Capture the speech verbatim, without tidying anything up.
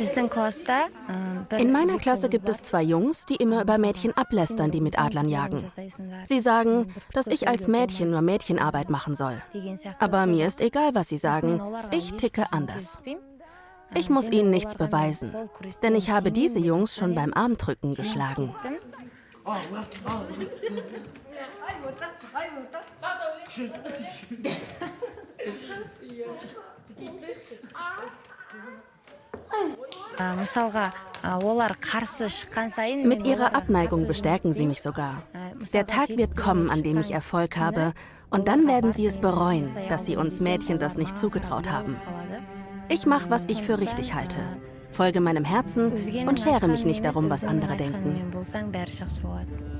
In meiner Klasse gibt es zwei Jungs, die immer über Mädchen ablästern, die mit Adlern jagen. Sie sagen, dass ich als Mädchen nur Mädchenarbeit machen soll. Aber mir ist egal, was sie sagen. Ich ticke anders. Ich muss ihnen nichts beweisen, denn ich habe diese Jungs schon beim Armdrücken geschlagen. Mit ihrer Abneigung bestärken sie mich sogar. Der Tag wird kommen, an dem ich Erfolg habe, und dann werden sie es bereuen, dass sie uns Mädchen das nicht zugetraut haben. Ich mache, was ich für richtig halte, folge meinem Herzen und schere mich nicht darum, was andere denken.